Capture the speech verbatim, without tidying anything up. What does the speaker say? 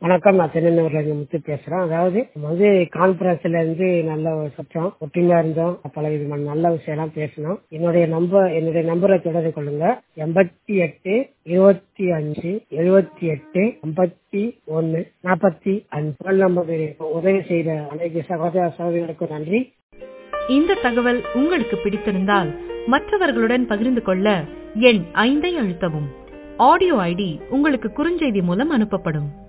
வணக்கம், நான் திருநெல்வேலியில இருந்து முத்து பேசுறேன். அதாவது நம்ம வந்து கான்பரன்ஸ்ல இருந்து நல்ல ஒரு சத்தம் ஒற்றுமையா இருந்தோம், பல விதமான நல்ல விஷயம் எல்லாம் பேசணும். என்னுடைய நம்பர் என்னுடைய நம்பரை தொடர்பு கொள்ளுங்க. எண்பத்தி எட்டு இருபத்தி அஞ்சு எழுபத்தி எட்டு ஐம்பத்தி ஒன்னு நாற்பத்தி அஞ்சு நம்பர். உதவி செய்த அனைத்து சகோதர சகோதரிகளுக்கும் நன்றி. இந்த தகவல் உங்களுக்கு பிடித்திருந்தால் மற்றவர்களுடன் பகிர்ந்து கொள்ள எண் ஐந்தை அழுத்தவும். ஆடியோ ஐடி உங்களுக்கு குறுஞ்செய்தி மூலம் அனுப்பப்படும்.